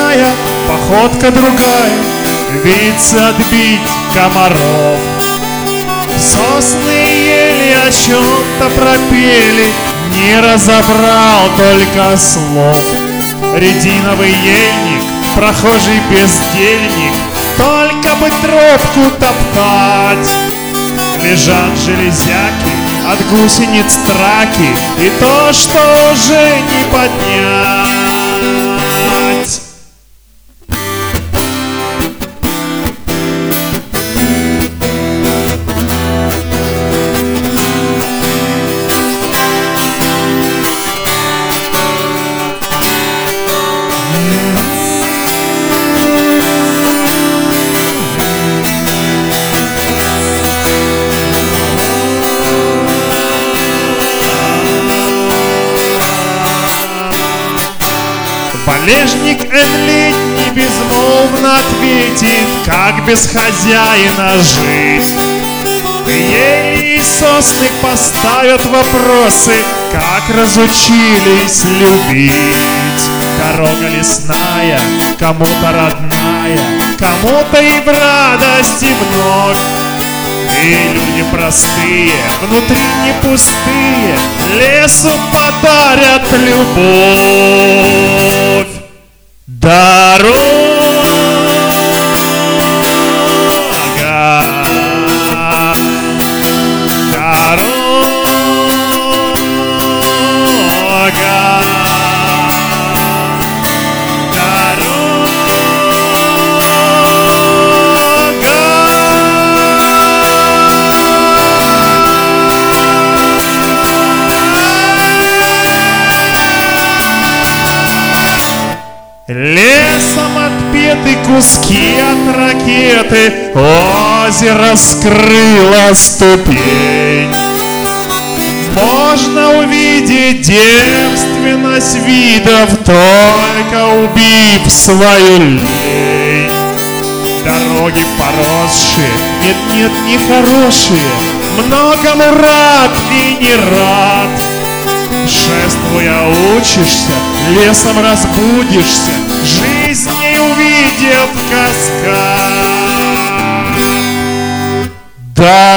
лесная, походка другая, виться отбить комаров. Сосны и ели о чем-то пропели, не разобрал только слов. Рединовый ельник, прохожий бездельник, только бы тропку топтать. Лежат железяки, от гусениц траки, и то, что уже не поднять. Валежник летний безмолвно ответит, как без хозяина жить. Ели и сосны поставят вопросы, как разучились любить. Дорога лесная, кому-то родная, кому-то и в радости вновь. И люди простые, внутри не пустые, лесу подарят любовь. Дорога, лесом отпеты куски от ракеты, озеро скрыло ступень. Можно увидеть девственность видов, только убив свою лень. Дороги поросшие, нет-нет, нехорошие, многому рад и не рад. Шествуя учишься, лесом разбудишься, жизни увидев каскад. Да.